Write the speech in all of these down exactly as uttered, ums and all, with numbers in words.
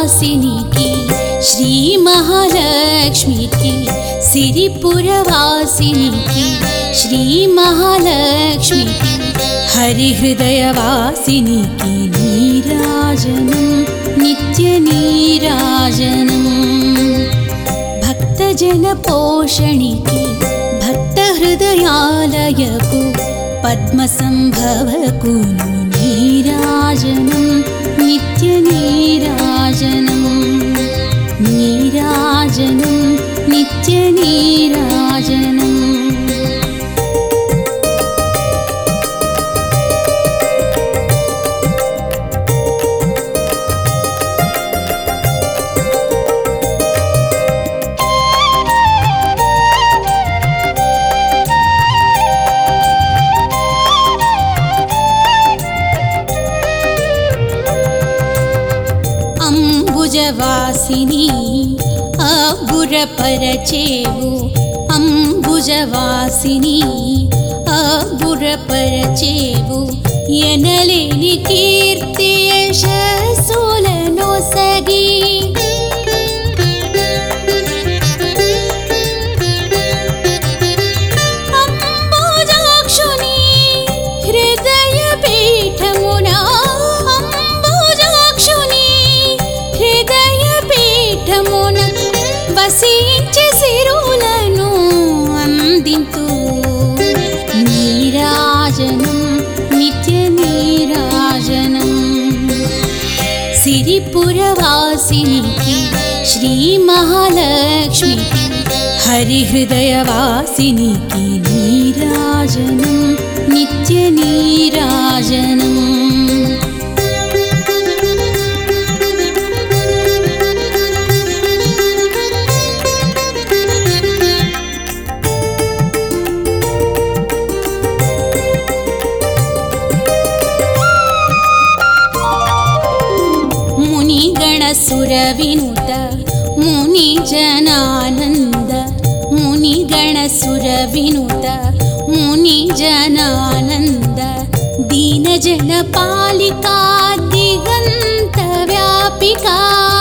వాసినికి శ్రీ మహాలక్ష్మికి సిరిపురవాసినికి శ్రీ మహాలక్ష్మికి హరిహృదయ వాసినికి నీరాజనం నిత్య నీరాజనం భక్తజన పోషణికి భక్త హృదయాలయకు పద్మ సంభవకు నీరాజనం నిత్య నీరాజనం నీరాజనం నిత్య నీరాజనం అంబుజవాసిని అబురపరచేవు అంబుజవాసిని అబురపరచేవు ఎనలేని కీర్తి యశస్సులను సగి అంబుజాక్షుని హృదయ పీఠమున వసించే సిరులను అందింతు నీరాజనం నిత్య నీరాజనం సిరిపురవాసినికి శ్రీ మహాలక్ష్మికి హరిహృదయ వాసినికి నీరాజనం నిత్య నీరాజనం सुरविनुत मुनि जनानंद मुनि गण सुरविनुत मुनि जनानंद दीन जन पालिका दिगंत व्यापिका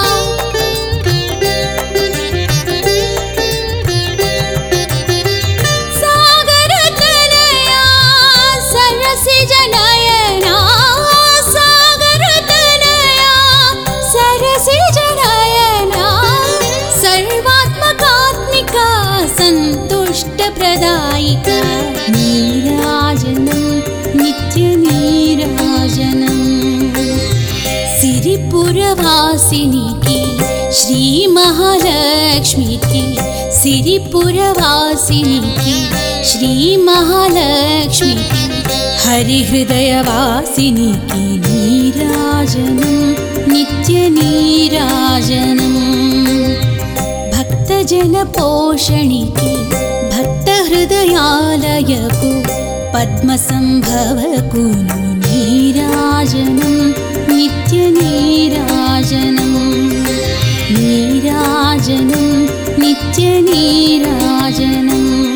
सागर तनया सरसी जनयना सागर तनया सरसी सर्वात्मकात्मिका संतुष्ट प्रदायिका नीराजनं नित्य नीराजनं सिरिपुरवासिनिकी श्री महालक्ष्मिकी सिरिपुरवासिनिकी श्री महालक्ष्मिकी हरिहृदय वासिनिकी नीराजनं नित्य नीराजनं भक्तजन पोषणिकी भक्त हृदयालयकु पद्म संभवकु नीराजनं नित्य नीराजनं नीराजनं नित्य नीराजनं।